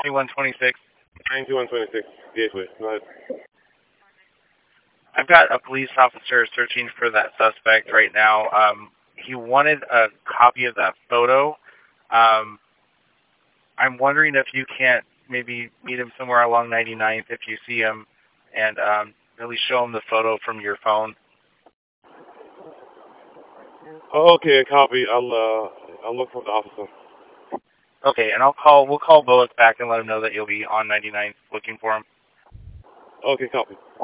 9126. 9126, Gateway. Go ahead. I've got a police officer searching for that suspect right now. He wanted a copy of that photo. I'm wondering if you can't maybe meet him somewhere along 99th if you see him, and really show him the photo from your phone. Oh, okay, copy. I'll look for the officer. Okay, and we'll call Bullock back and let him know that you'll be on 99th looking for him. Okay, copy.